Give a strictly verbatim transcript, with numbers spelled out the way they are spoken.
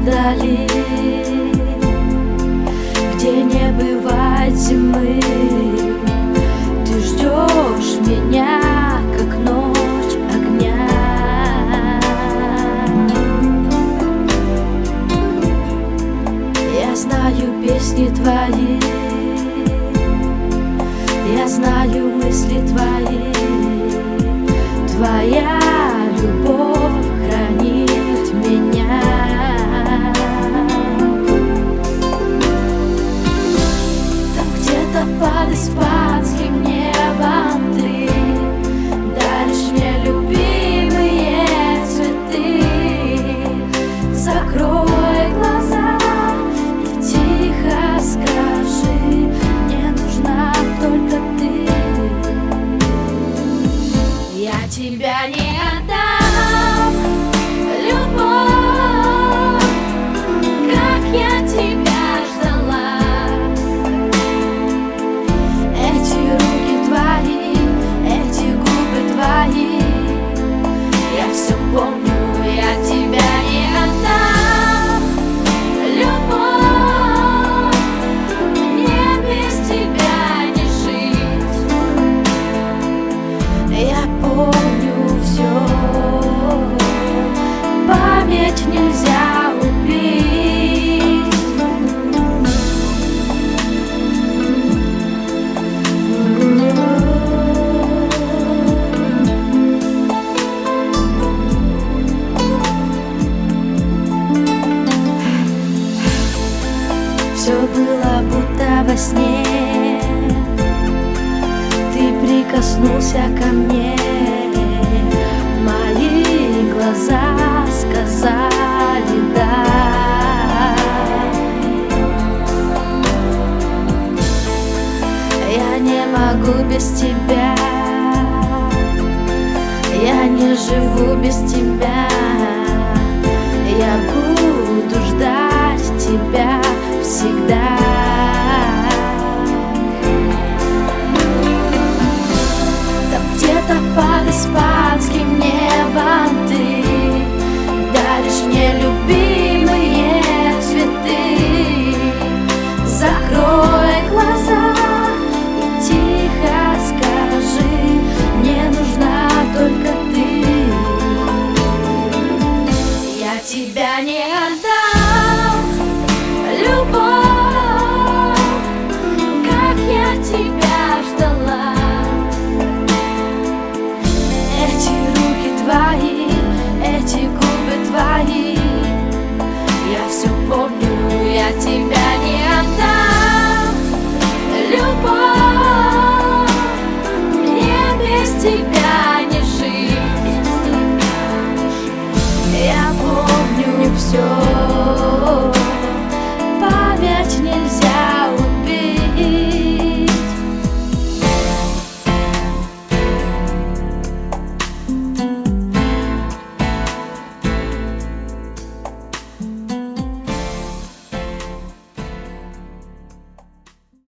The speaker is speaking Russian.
вдали, где не бывает зимы. Ты ждешь меня, как ночь огня. Я знаю песни твои, я знаю мысли твои. Твоя любовь хранит меня. Там где-то под испанским небом ты даришь мне любимые цветы. Закрой глаза и тихо скажи: мне нужна только ты. Я тебя не отдам, любовь, как я тебя ждала. Эти руки твои, эти губы твои, я все помню, я тебя не отдам, любовь, мне без тебя не жить. Я помню все, память нельзя убить. Все было будто во сне, ты прикоснулся ко мне. Мои глаза сказали да. Я не могу без тебя, я не живу без тебя.